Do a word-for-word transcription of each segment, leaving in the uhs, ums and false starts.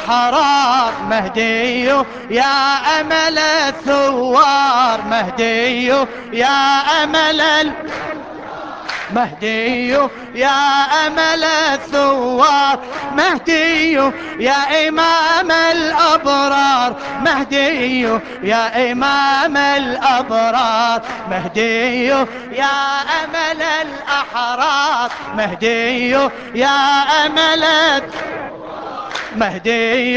الأحرار مهدي يا أمل الثوار مهدي يا أمل ال... مهدي يا أمل الثوار مهدي يا إمام الأبرار مهدي يا إمام الأبرار مهدي يا أمل الأحرار مهدي يا أمل مهدي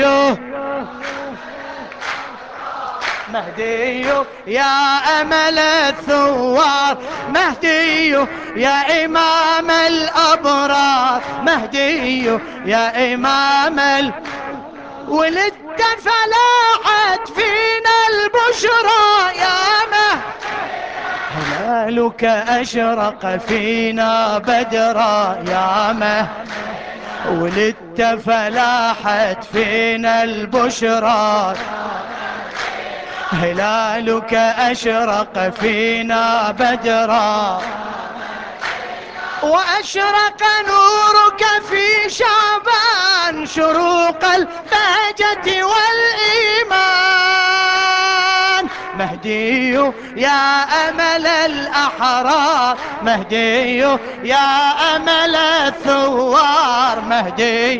مهدي يا أمل الثوار مهدي يا إمام الأبرار مهدي يا إمام ال... ولدت فلاحت فينا البشرى يا مهدي هلالك أشرق فينا بدرا يا مهدي ولدت فلاحت فينا البشرى هلالك أشرق فينا بدرا وأشرق نورك في شعبان شروق البهجة والإيمان مهدي يا أمل الأحرار مهدي يا أمل الثوار مهدي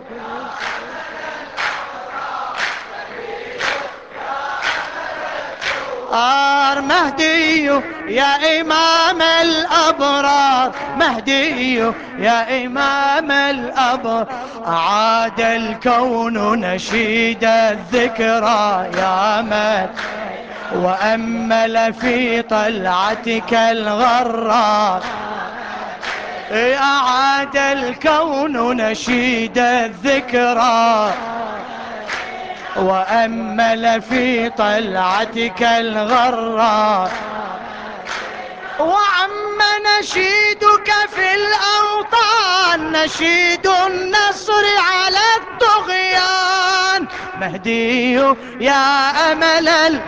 آر مهدي يا إمام الأبرار مهدي يا إمام الأبرار عاد الكون نشيد الذكرى يا من وأمل في طلعتك الغرار أعاد الكون نشيد الذكرى وأمل في طلعتك الغراء وعم نشيدك في الأوطان نشيد النصر على الطغيان مهدي يا أمل ال...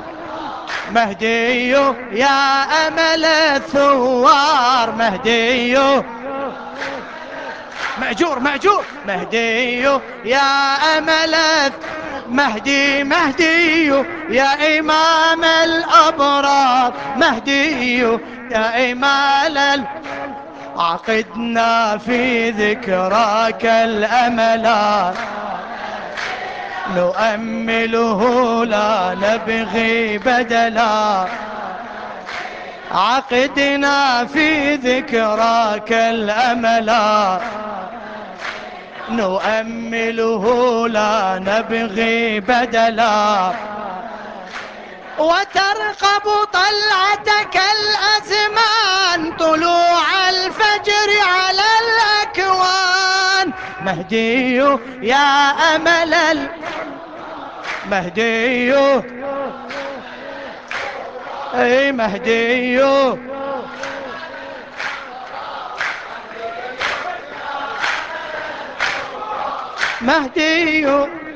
مهدي يا أمل الثوار مهدي مأجور مأجور مهدي يا أمل مهدي مهدي يا إمام الأبرار مهدي يا إمام ال... عقدنا في ذكراك الأملات نؤمله لا نبغي بدلا عقدنا في ذكراك الأملات نؤمله لا نبغي بدلا وترقب طلعتك الأزمان طلوع الفجر على الأكوان مهدي يا أمل ال... مهدي اي مهدي مهدي